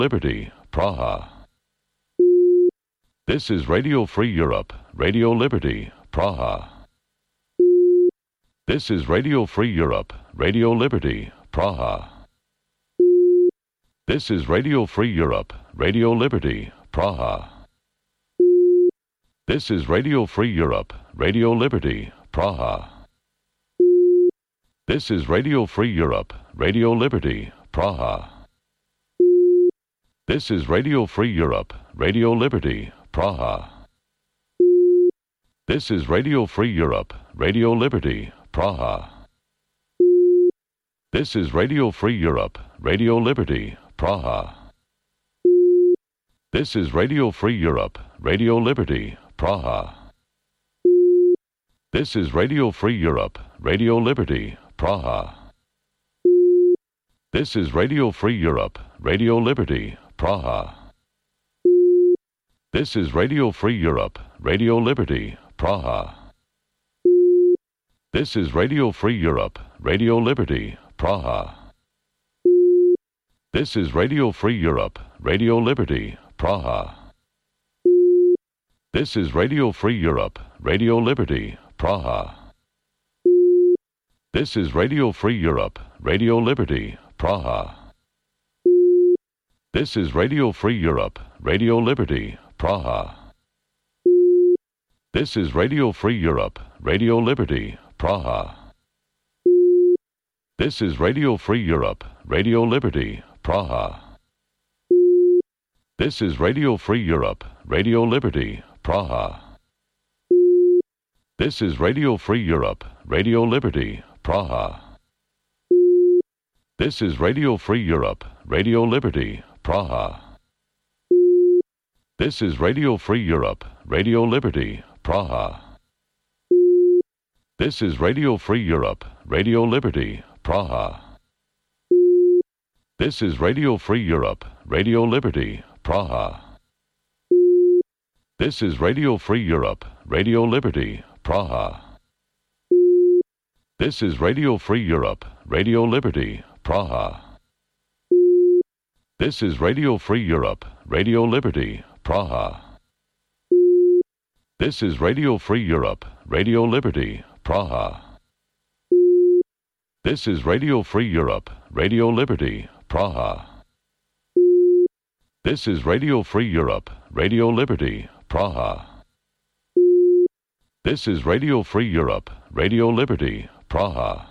Liberty, Praha. This is Radio Free Europe, Radio Liberty, Praha. This is Radio Free Europe, Radio Liberty, Praha. This is Radio Free Europe, Radio Liberty, Praha. This is Radio Free Europe, Radio Liberty, Praha. This is Radio Free Europe, Radio Liberty, Praha. This is Radio Free Europe, Radio Liberty, Praha. This is Radio Free Europe, Radio Liberty, Praha. This is Radio Free Europe, Radio Liberty, Praha. This is Radio Free Europe, Radio Liberty, Praha. This is Radio Free Europe, Radio Liberty, Praha. This is Radio Free Europe, Radio Liberty, Praha. This is Radio Free Europe, Radio Liberty, Praha. This is Radio Free Europe, Radio Liberty, Praha. This is Radio Free Europe, Radio Liberty, Praha. This is Radio Free Europe, Radio Liberty, Praha. This is Radio Free Europe, Radio Liberty, Praha. This is Radio Free Europe, Radio Liberty, Praha. This is Radio Free Europe, Radio Liberty, Praha. This is Radio Free Europe, Radio Liberty, Praha. This is Radio Free Europe, Radio Liberty, Praha. This is Radio Free Europe, Radio Liberty, Praha. This is Radio Free Europe, Radio Liberty, Praha. This is Radio Free Europe, Radio Liberty, Praha. This is Radio Free Europe, Radio Liberty, Praha. This is Radio Free Europe, Radio Liberty, Praha. This is Radio Free Europe, Radio Liberty, Praha. This is Radio Free Europe, Radio Liberty, Praha. This is Radio Free Europe, Radio Liberty, Praha. This is Radio Free Europe, Radio Liberty, Praha. This is Radio Free Europe, Radio Liberty, Praha. This is Radio Free Europe, Radio Liberty, Praha. This is Radio Free Europe, Radio Liberty, Praha.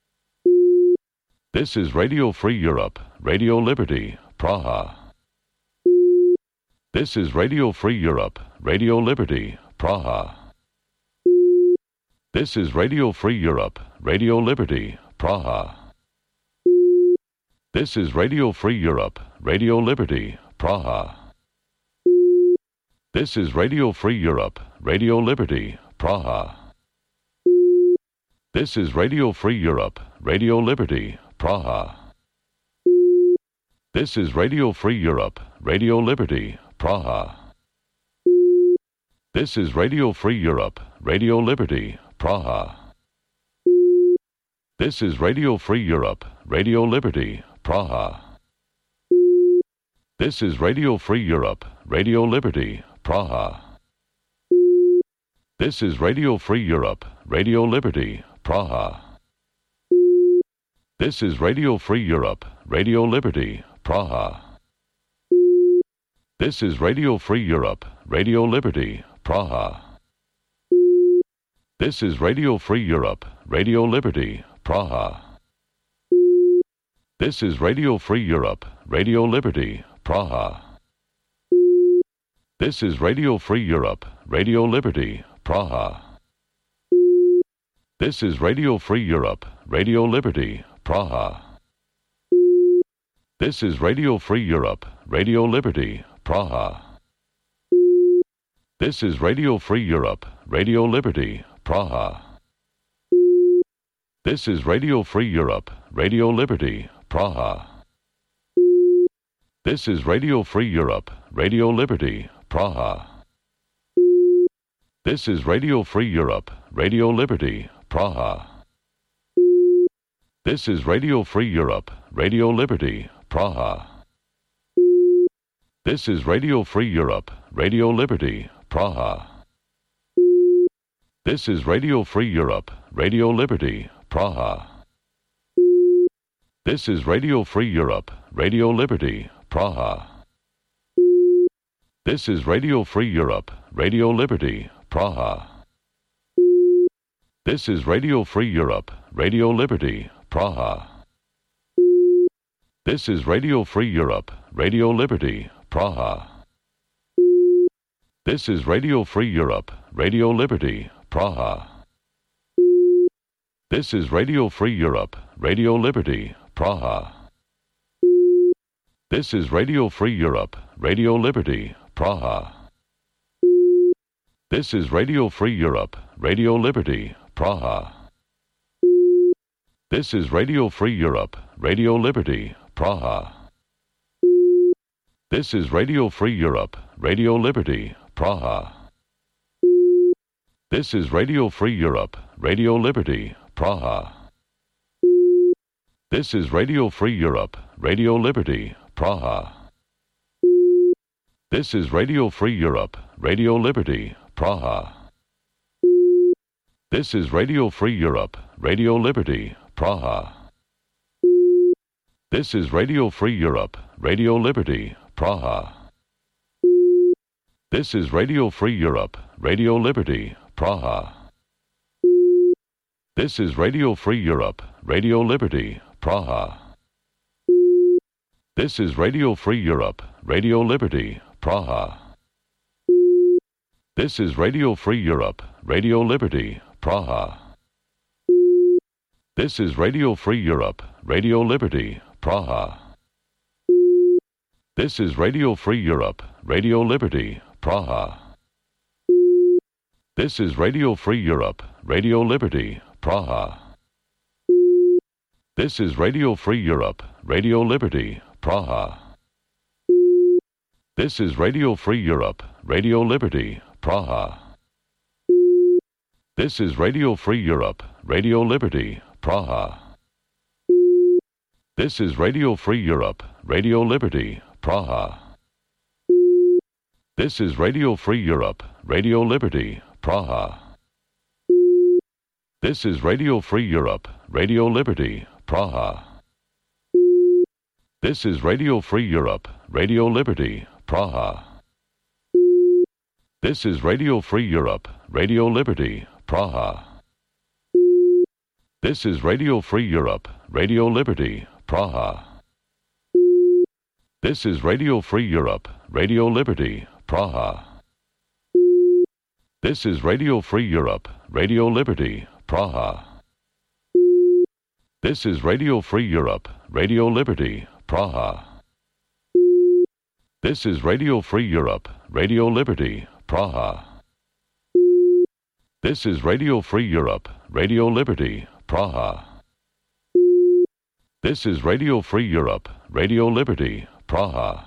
This is Radio Free Europe, Radio Liberty, Praha. This is Radio Free Europe, Radio Liberty, Praha. This is Radio Free Europe, Radio Liberty, Praha. This is Radio Free Europe, Radio Liberty, Praha. This is Radio Free Europe, Radio Liberty, Praha. This is Radio Free Europe, Radio Liberty, Praha. This is Radio Free Europe, Radio Liberty, Praha. This is Radio Free Europe, Radio Liberty, Praha. This is Radio Free Europe, Radio Liberty, Praha. This is Radio Free Europe, Radio Liberty, Praha. This is Radio Free Europe, Radio Liberty, Praha. This is Radio Free Europe, Radio Liberty, Praha. This is Radio Free Europe, Radio Liberty, Praha. This is Radio Free Europe, Radio Liberty, Praha. This is Radio Free Europe, Radio Liberty, Praha. This is Radio Free Europe, Radio Liberty, Praha. This is Radio Free Europe, Radio Liberty, Praha. This is Radio Free Europe, Radio Liberty, Praha. This is Radio Free Europe, Radio Liberty, Praha. This is Radio Free Europe, Radio Liberty, Praha. This is Radio Free Europe, Radio Liberty, Praha. This is Radio Free Europe, Radio Liberty, Praha. This is Radio Free Europe, Radio Liberty, Praha. This is Radio Free Europe, Radio Liberty, Praha. This is Radio Free Europe, Radio Liberty, Praha. This is Radio Free Europe, Radio Liberty, Praha. This is Radio Free Europe, Radio Liberty, Praha. This is Radio Free Europe, Radio Liberty, Praha. This is Radio Free Europe, Radio Liberty, Praha. This is Radio Free Europe, Radio Liberty, Praha. This is Radio Free Europe, Radio Liberty, Praha. This is Radio Free Europe, Radio Liberty, Praha. This is Radio Free Europe, Radio Liberty, Praha. This is Radio Free Europe, Radio Liberty, Praha. This is Radio Free Europe, Radio Liberty, Praha. This is Radio Free Europe, Radio Liberty, Praha. This is Radio Free Europe, Radio Liberty, Praha. This is Radio Free Europe, Radio Liberty, Praha. This is Radio Free Europe, Radio Liberty, Praha. This is Radio Free Europe, Radio Liberty, Praha. This is Radio Free Europe, Radio Liberty, Praha. This is Radio Free Europe, Radio Liberty, Praha. This is Radio Free Europe, Radio Liberty, Praha. This is Radio Free Europe, Radio Liberty, Praha. This is Radio Free Europe, Radio Liberty, Praha. This is Radio Free Europe, Radio Liberty, Praha. This is Radio Free Europe, Radio Liberty, Praha. This is Radio Free Europe, Radio Liberty, Praha. This is Radio Free Europe, Radio Liberty, Praha. This is Radio Free Europe, Radio Liberty, Praha. This is Radio Free Europe, Radio Liberty, Praha. This is Radio Free Europe, Radio Liberty, Praha. This is Radio Free Europe, Radio Liberty, Praha. This is Radio Free Europe, Radio Liberty, Praha. This is Radio Free Europe, Radio Liberty, Praha. This is Radio Free Europe, Radio Liberty, Praha. This is Radio Free Europe, Radio Liberty, Praha. This is Radio Free Europe, Radio Liberty, Praha. This is Radio Free Europe, Radio Liberty, Praha. This is Radio Free Europe, Radio Liberty, Praha. This is Radio Free Europe, Radio Liberty, Praha. This is Radio Free Europe, Radio Liberty, Praha.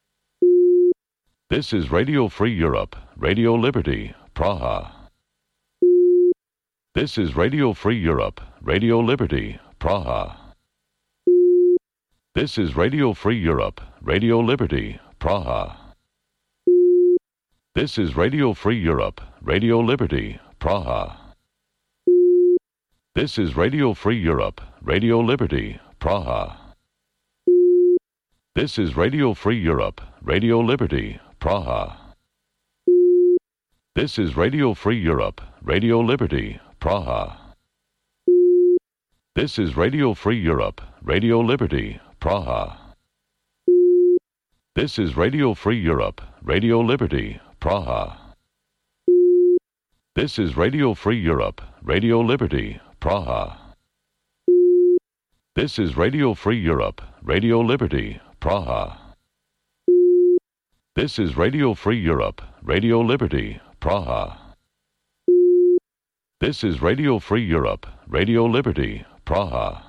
This is Radio Free Europe, Radio Liberty, Praha. This is Radio Free Europe, Radio Liberty, Praha. This is Radio Free Europe, Radio Liberty, Praha. This is Radio Free Europe, Radio Liberty, Praha. This is Radio Free Europe, Radio Liberty, Praha. This is Radio Free Europe, Radio Liberty, Praha. This is Radio Free Europe, Radio Liberty, Praha. This is Radio Free Europe, Radio Liberty, Praha. This is Radio Free Europe, Radio Liberty, Praha. This is Radio Free Europe, Radio Liberty, Praha. This is Radio Free Europe, Radio Liberty, Praha. This is Radio Free Europe, Radio Liberty, Praha. This is Radio Free Europe, Radio Liberty, Praha.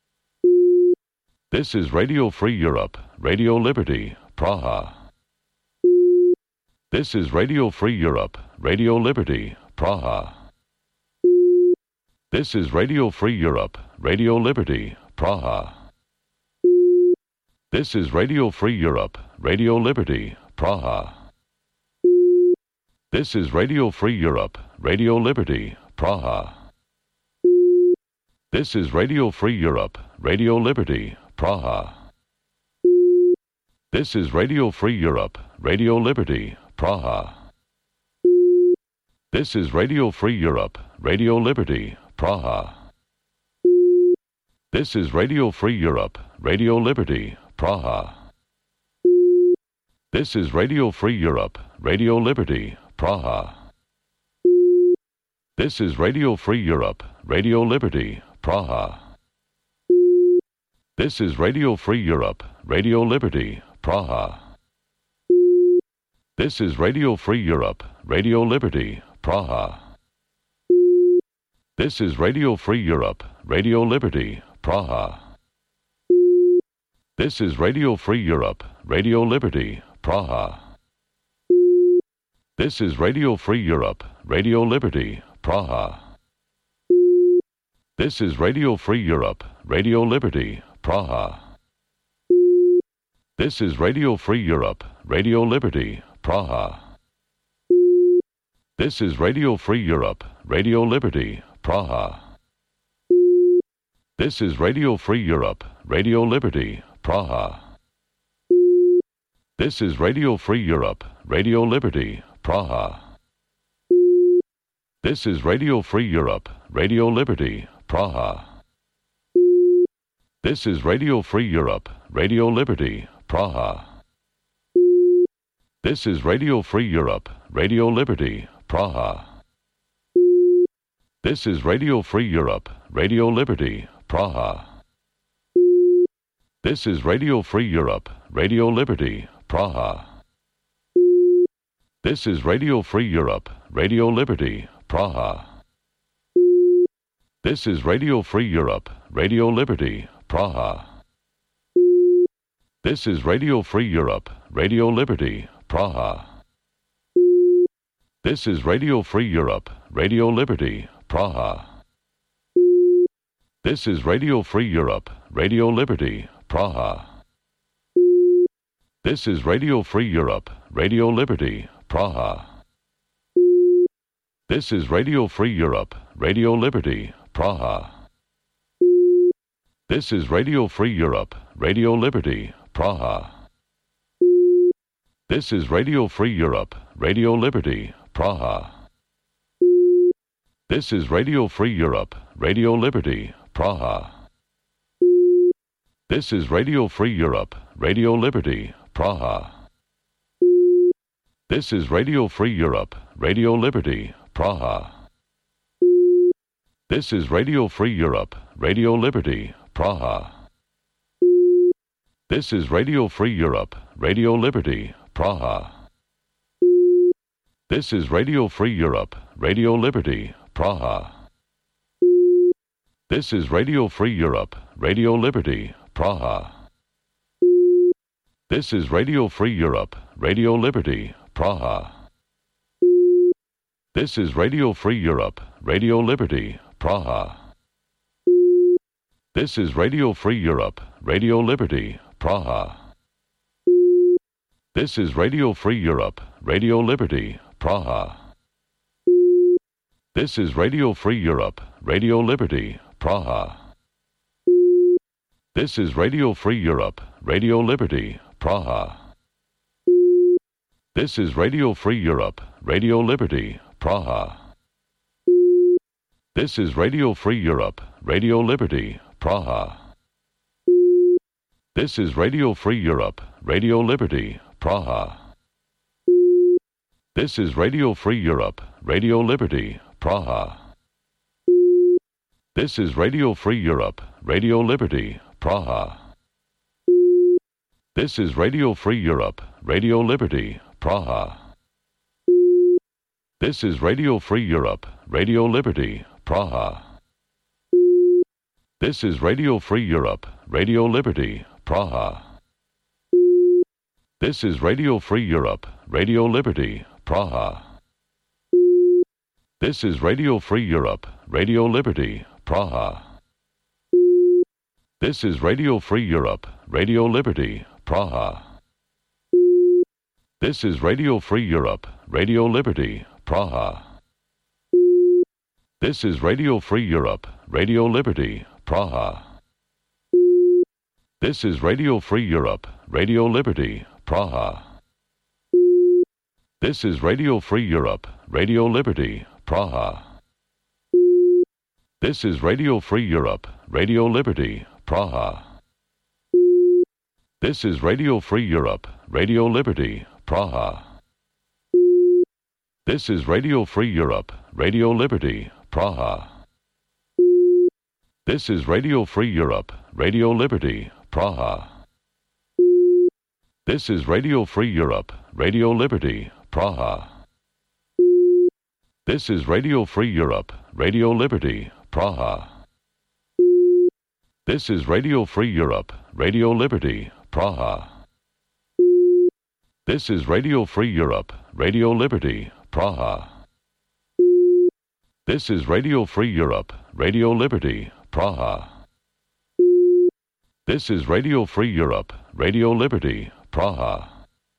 This is Radio Free Europe, Radio Liberty, Praha. This is Radio Free Europe, Radio Liberty, Praha. This is Radio Free Europe, Radio Liberty, Praha. This is Radio Free Europe, Radio Liberty, Praha. This is Radio Free Europe, Radio Liberty, Praha. This is Radio Free Europe, Radio Liberty, Praha. This is Radio Free Europe, Radio Liberty, Praha. This is Radio Free Europe, Radio Liberty, Praha. This is Radio Free Europe, Radio Liberty, Praha. This is Radio Free Europe, Radio Liberty, Praha. This is Radio Free Europe, Radio Liberty, Praha. This is Radio Free Europe, Radio Liberty, Praha. This is Radio Free Europe, Radio Liberty, Praha. This is Radio Free Europe, Radio Liberty, Praha. This is Radio Free Europe, Radio Liberty, Praha. This is Radio Free Europe, Radio Liberty, Praha. This is Radio Free Europe, Radio Liberty, Praha. This is Radio Free Europe, Radio Liberty, Praha. This is Radio Free Europe, Radio Liberty, Praha. This is Radio Free Europe, Radio Liberty, Praha. This is Radio Free Europe, Radio Liberty, Praha. This is Radio Free Europe, Radio Liberty, Praha. This is Radio Free Europe, Radio Liberty, Praha. This is Radio Free Europe, Radio Liberty, Praha. This is Radio Free Europe, Radio Liberty, Praha. This is Radio Free Europe, Radio Liberty, Praha. This is Radio Free Europe, Radio Liberty, Praha. This is Radio Free Europe, Radio Liberty, Praha. This is Radio Free Europe, Radio Liberty, Praha. This is Radio Free Europe, Radio Liberty, Praha. This is Radio Free Europe, Radio Liberty, Praha. This is Radio Free Europe, Radio Liberty, Praha. This is Radio Free Europe, Radio Liberty, Praha. This is Radio Free Europe, Radio Liberty, Praha. This is Radio Free Europe, Radio Liberty, Praha. This is Radio Free Europe, Radio Liberty, Praha. This is Radio Free Europe, Radio Liberty, Praha. This is Radio Free Europe, Radio Liberty, Praha. This is Radio Free Europe, Radio Liberty, Praha. This is Radio Free Europe, Radio Liberty, Praha. This is Radio Free Europe, Radio Liberty, Praha. This is Radio Free Europe, Radio Liberty, Praha. This is Radio Free Europe, Radio Liberty, Praha. This is Radio Free Europe, Radio Liberty, Praha. This is Radio Free Europe, Radio Liberty, Praha. This is Radio Free Europe, Radio Liberty, Praha. This is Radio Free Europe, Radio Liberty, Praha. This is Radio Free Europe, Radio Liberty, Praha. This is Radio Free Europe, Radio Liberty, Praha. This is Radio Free Europe, Radio Liberty, Praha. This is Radio Free Europe, Radio Liberty, Praha. This is Radio Free Europe, Radio Liberty, Praha. This is Radio Free Europe, Radio Liberty, Praha. This is Radio Free Europe, Radio Liberty, Praha. This is Radio Free Europe, Radio Liberty, Praha. This is Radio Free Europe, Radio Liberty, Praha. This is Radio Free Europe, Radio Liberty, Praha. This is Radio Free Europe, Radio Liberty, Praha. This is Radio Free Europe, Radio Liberty, Praha. This is Radio Free Europe, Radio Liberty, Praha. This is Radio Free Europe, Radio Liberty, Praha. This is Radio Free Europe, Radio Liberty, Praha. This is Radio Free Europe, Radio Liberty, Praha. This is Radio Free Europe, Radio Liberty, Praha. This is Radio Free Europe, Radio Liberty, Praha. This is Radio Free Europe, Radio Liberty, Praha. This is Radio Free Europe, Radio Liberty, Praha. This is Radio Free Europe, Radio Liberty, Praha. This is Radio Free Europe, Radio Liberty, Praha. This is Radio Free Europe, Radio Liberty, Praha. This is Radio Free Europe, Radio Liberty, Praha. This is Radio Free Europe, Radio Liberty, Praha. This is Radio Free Europe, Radio Liberty, Praha.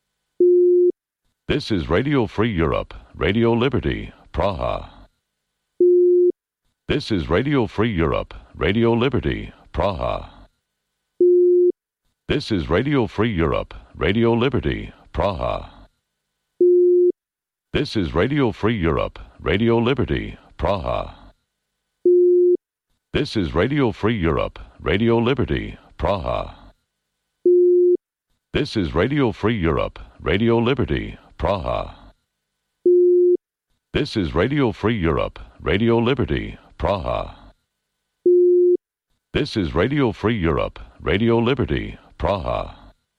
This is Radio Free Europe, Radio Liberty, Praha. This is Radio Free Europe, Radio Liberty, Praha. This is Radio Free Europe, Radio Liberty, Praha. This is Radio Free Europe, Radio Liberty, Praha. This is Radio Free Europe, Radio Liberty, Praha. This is Radio Free Europe, Radio Liberty, Praha. This is Radio Free Europe, Radio Liberty, Praha. This is Radio Free Europe, Radio Liberty, Praha.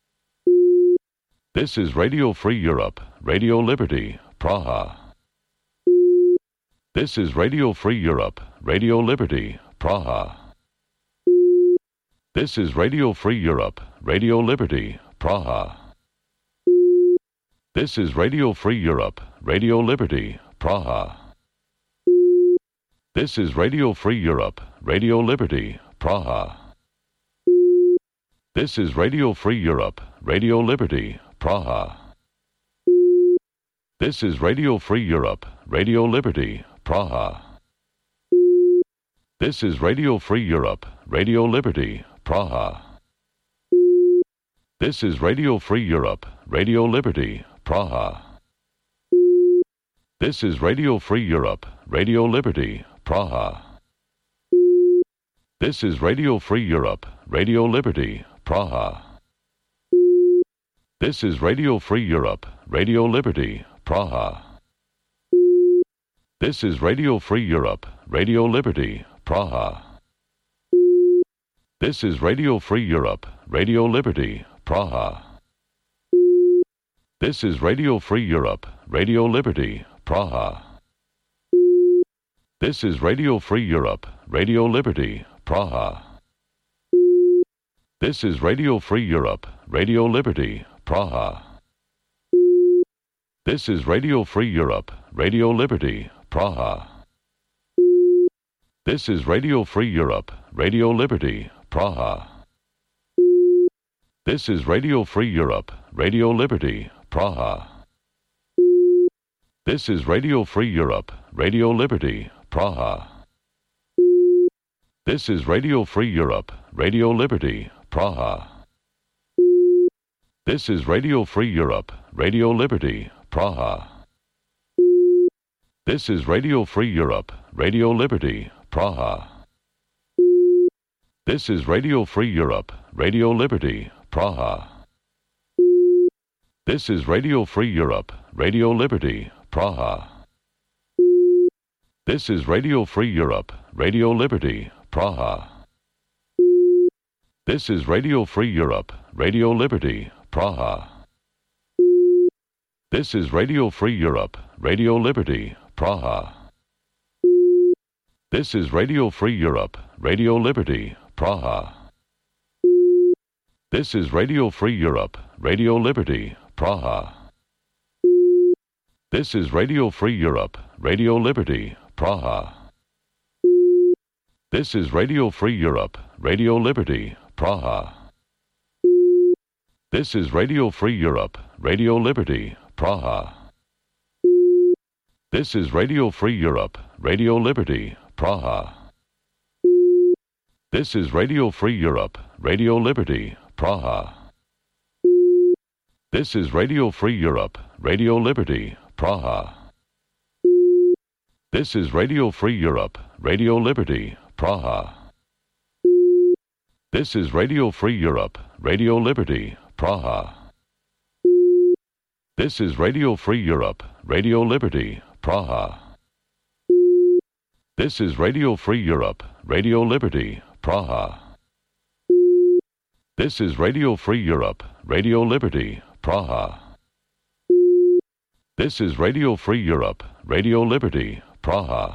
This is Radio Free Europe, Radio Liberty, Praha. This is Radio Free Europe, Radio Liberty, Praha. This is Radio Free Europe, Radio Liberty, Praha. This is Radio Free Europe, Radio Liberty, Praha. This is Radio Free Europe, Radio Liberty, Praha. This is Radio Free Europe, Radio Liberty, Praha. This is Radio Free Europe, Radio Liberty, Praha. This is Radio Free Europe, Radio Liberty, Praha. This is Radio Free Europe, Radio Liberty, Praha. This is Radio Free Europe, Radio Liberty, Praha. This is Radio Free Europe, Radio Liberty, Praha. This is Radio Free Europe, Radio Liberty, Praha. This is Radio Free Europe, Radio Liberty, Praha. This is Radio Free Europe, Radio Liberty, Praha. This is Radio Free Europe, Radio Liberty, Praha. This is Radio Free Europe, Radio Liberty, Praha. This is Radio Free Europe, Radio Liberty, Praha. This is Radio Free Europe, Radio Liberty, Praha. This is Radio Free Europe, Radio Liberty, Praha. This is Radio Free Europe, Radio Liberty, Praha. This is Radio Free Europe, Radio Liberty, Praha. This is Radio Free Europe, Radio Liberty, Praha. This is Radio Free Europe, Radio Liberty, Praha. This is Radio Free Europe, Radio Liberty, Praha. This is Radio Free Europe, Radio Liberty, Praha. This is Radio Free Europe, Radio Liberty, Praha. This is Radio Free Europe, Radio Liberty, Praha. This is Radio Free Europe, Radio Liberty, Praha. This is Radio Free Europe, Radio Liberty, Praha. This is Radio Free Europe, Radio Liberty, Praha. This is Radio Free Europe, Radio Liberty, Praha. This is Radio Free Europe, Radio Liberty, Praha. This is Radio Free Europe, Radio Liberty, Praha. This is Radio Free Europe, Radio Liberty, Praha. This is Radio Free Europe, Radio Liberty, Praha. This is Radio Free Europe, Radio Liberty, Praha. This is Radio Free Europe, Radio Liberty, Praha. This is Radio Free Europe, Radio Liberty, Praha. This is Radio Free Europe, Radio Liberty, Praha. This is Radio Free Europe, Radio Liberty, Praha. This is Radio Free Europe, Radio Liberty, Praha. This is Radio Free Europe, Radio Liberty, Praha. This is Radio Free Europe, Radio Liberty, Praha.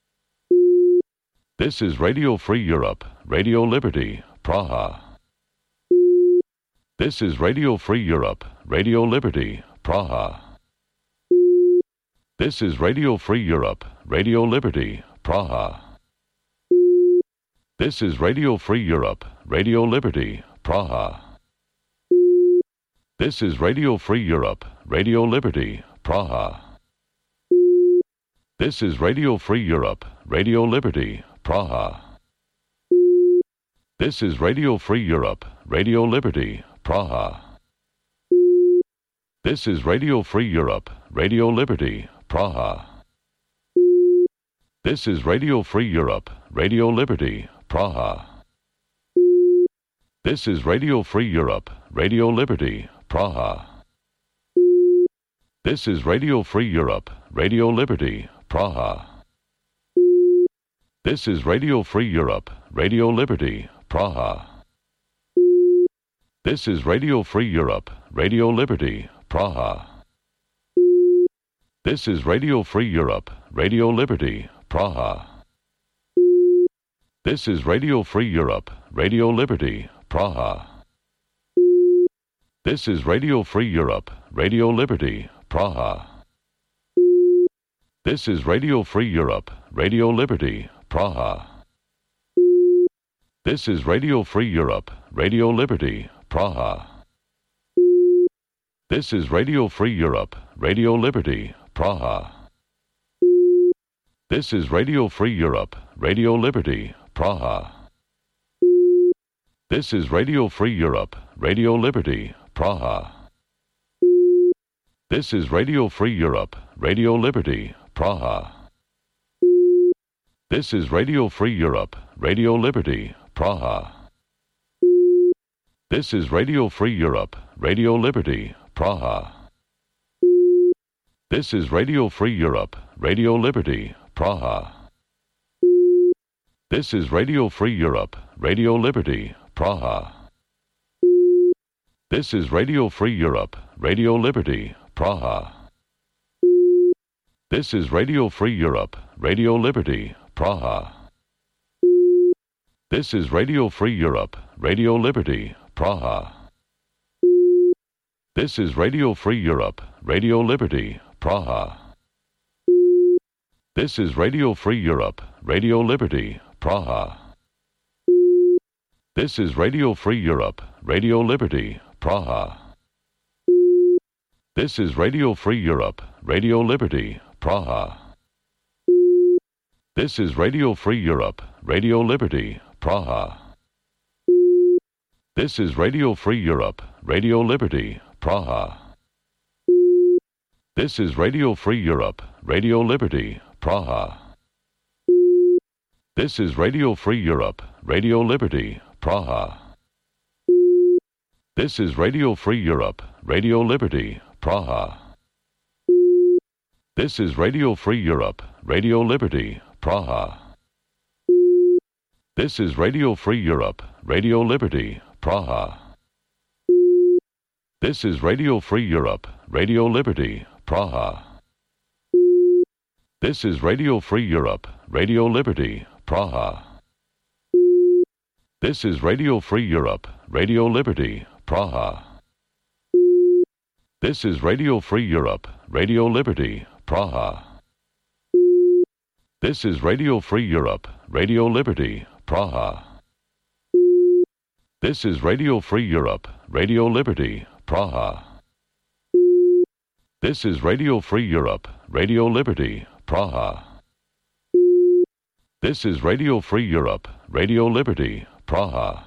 This is Radio Free Europe, Radio Liberty, Praha. This is Radio Free Europe, Radio Liberty, Praha. This is Radio Free Europe, Radio Liberty, Praha. This is Radio Free Europe, Radio Liberty, Praha. This is Radio Free Europe, Radio Liberty, Praha. This is Radio Free Europe, Radio Liberty, Praha. This is Radio Free Europe, Radio Liberty, Praha. This is Radio Free Europe, Radio Liberty, Praha. This is Radio Free Europe, Radio Liberty, Praha. This is Radio Free Europe, Radio Liberty, Praha. This is Radio Free Europe, Radio Liberty, Praha. This is Radio Free Europe, Radio Liberty, Praha. This is Radio Free Europe, Radio Liberty, Praha. This is Radio Free Europe, Radio Liberty, Praha. This is Radio Free Europe, Radio Liberty, Praha. This is Radio Free Europe, Radio Liberty, Praha. This is Radio Free Europe, Radio Liberty, Praha. This is Radio Free Europe, Radio Liberty, Praha. This is Radio Free Europe, Radio Liberty, Praha. This is Radio Free Europe, Radio Liberty, Praha. This is Radio Free Europe, Radio Liberty, Praha. This is Radio Free Europe, Radio Liberty, Praha. This is Radio Free Europe, Radio Liberty, Praha. This is Radio Free Europe, Radio Liberty, Praha. This is Radio Free Europe, Radio Liberty, Praha. This is Radio Free Europe, Radio Liberty, Praha. This is Radio Free Europe, Radio Liberty, Praha. This is Radio Free Europe, Radio Liberty, Praha. This is Radio Free Europe, Radio Liberty, Praha. This is Radio Free Europe, Radio Liberty, Praha. This is Radio Free Europe, Radio Liberty, Praha. This is Radio Free Europe, Radio Liberty, Praha. This is Radio Free Europe, Radio Liberty, Praha. This is Radio Free Europe, Radio Liberty, Praha. This is Radio Free Europe, Radio Liberty, Praha. This is Radio Free Europe, Radio Liberty, Praha. This is Radio Free Europe, Radio Liberty, Praha. This is Radio Free Europe, Radio Liberty, Praha. This is Radio Free Europe, Radio Liberty, Praha. This is Radio Free Europe, Radio Liberty, Praha. This is Radio Free Europe, Radio Liberty, Praha. This is Radio Free Europe, Radio Liberty, Praha. This is Radio Free Europe, Radio Liberty, Praha. This is Radio Free Europe, Radio Liberty, Praha. This is Radio Free Europe, Radio Liberty, Praha. This is Radio Free Europe, Radio Liberty, Praha. This is Radio Free Europe, Radio Liberty, Praha. This is Radio Free Europe, Radio Liberty, Praha.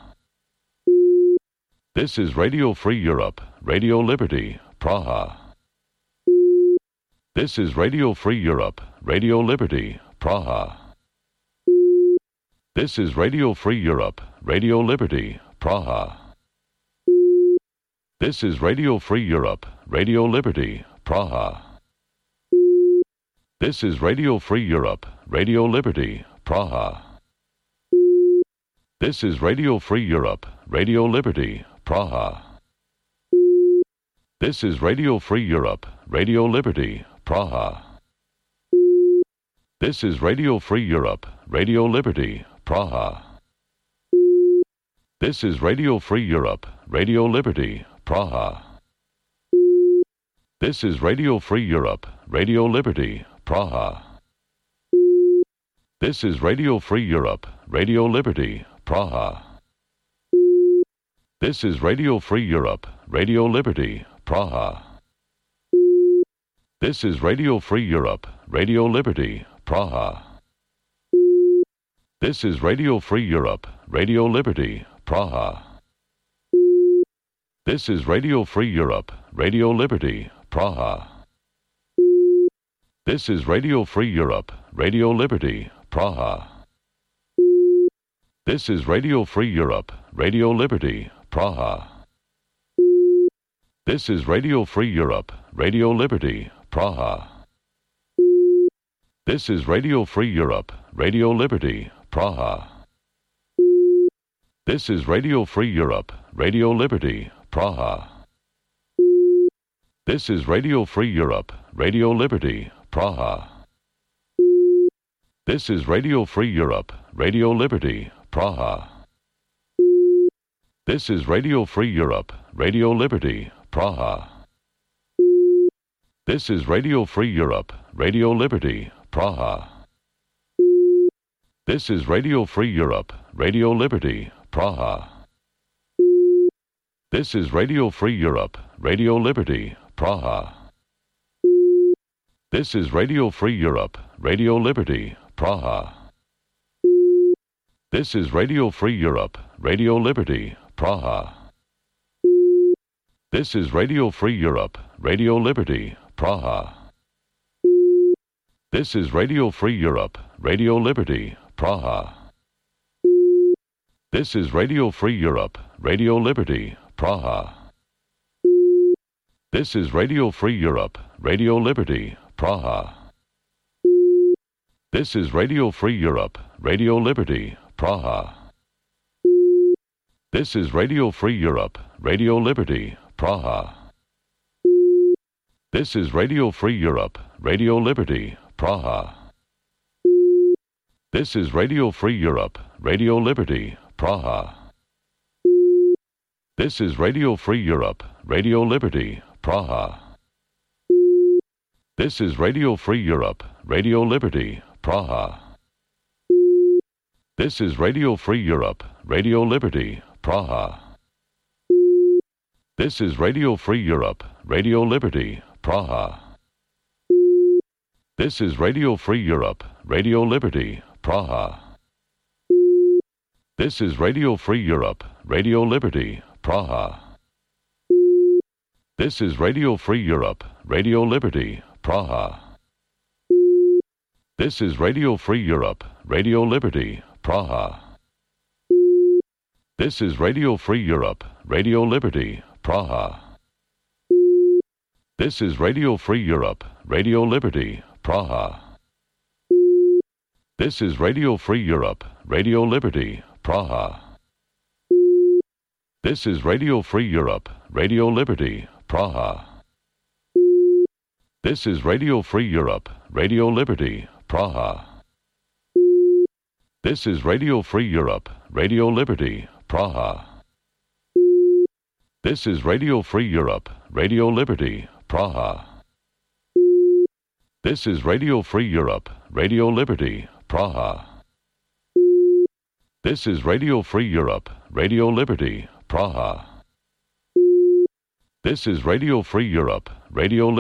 This is Radio Free Europe, Radio Liberty, Praha. This is Radio Free Europe, Radio Liberty, Praha. This is Radio Free Europe, Radio Liberty, Praha. This is Radio Free Europe, Radio Liberty, Praha. This is Radio Free Europe, Radio Liberty, Praha. This is Radio Free Europe, Radio Liberty, Praha. This is Radio Free Europe, Radio Liberty, Praha. This is Radio Free Europe, Radio Liberty, Praha. This is Radio Free Europe, Radio Liberty, Praha. This is Radio Free Europe, Radio Liberty, Praha. This is Radio Free Europe, Radio Liberty, Praha. This is Radio Free Europe, Radio Liberty, Praha. This is Radio Free Europe, Radio Liberty, Praha. This is Radio Free Europe, Radio Liberty, Praha. This is Radio Free Europe, Radio Liberty, Praha. This is Radio Free Europe, Radio Liberty, Praha. This is Radio Free Europe, Radio Liberty, Praha. This is Radio Free Europe, Radio Liberty, Praha. This is Radio Free Europe, Radio Liberty, Praha. This is Radio Free Europe, Radio Liberty, Praha. This is Radio Free Europe, Radio Liberty, Praha. This is Radio Free Europe, Radio Liberty, Praha. This is Radio Free Europe, Radio Liberty, Praha. This is Radio Free Europe, Radio Liberty, Praha. This is Radio Free Europe, Radio Liberty, Praha. This is Radio Free Europe, Radio Liberty, Praha. This is Radio Free Europe, Radio Liberty, Praha. This is Radio Free Europe, Radio Liberty, Praha. This is Radio Free Europe, Radio Liberty, Praha. This is Radio Free Europe, Radio Liberty, Praha. This is Radio Free Europe, Radio Liberty, Praha. This is Radio Free Europe, Radio Liberty, Praha. This is Radio Free Europe, Radio Liberty, Praha. This is Radio Free Europe, Radio Liberty, Praha. This is Radio Free Europe, Radio Liberty, Praha. This is Radio Free Europe, Radio Liberty, Praha. This is Radio Free Europe, Radio Liberty, Praha. This is Radio Free Europe, Radio Liberty, Praha. This is Radio Free Europe, Radio Liberty, Praha. This is Radio Free Europe, Radio Liberty, Praha. This is Radio Free Europe, Radio Liberty, Praha. This is Radio Free Europe, Radio Liberty, Praha. This is Radio Free Europe, Radio Liberty, Praha. This is Radio Free Europe, Radio Liberty, Praha. This is Radio Free Europe, Radio Liberty, Praha. This is Radio Free Europe, Radio Liberty, Praha. This is Radio Free Europe, Radio Liberty, Praha. This is Radio Free Europe, Radio Liberty, Praha. This is Radio Free Europe, Radio Liberty, Praha. This is Radio Free Europe, Radio Liberty, Praha. This is Radio Free Europe, Radio Liberty, Praha. This is Radio Free Europe, Radio Liberty, Praha. This is Radio Free Europe, Radio Liberty, Praha. This is Radio Free Europe, Radio